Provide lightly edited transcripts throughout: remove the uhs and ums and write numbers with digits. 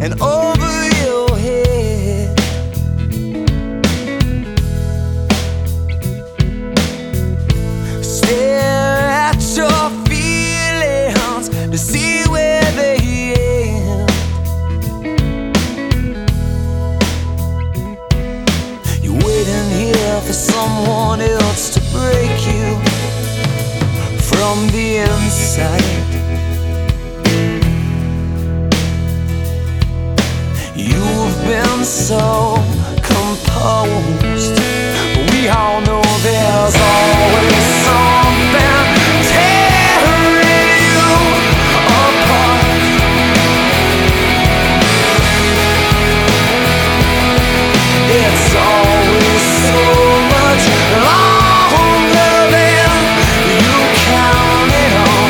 and over your head. Stare at your feelings to see where they end. You're waiting here for someone else to break you from the inside. You've been so composed, but we all know there's always something tearing you apart. It's always so much longer than you counted on.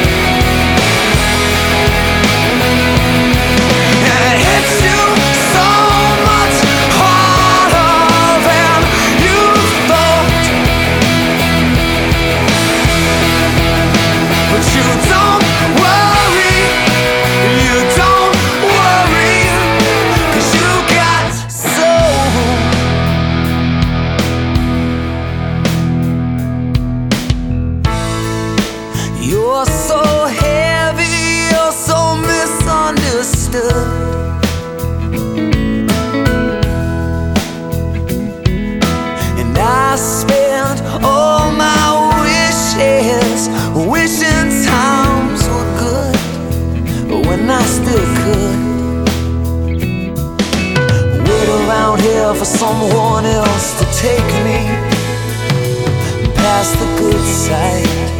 And it hits you so much harder than you thought. But you don't worry, 'cause you got soul. You're so heavy, you're so misunderstood. And I spent all my wishes wishing times were good, but when I still could. Wait around here for someone else to take me past the good side.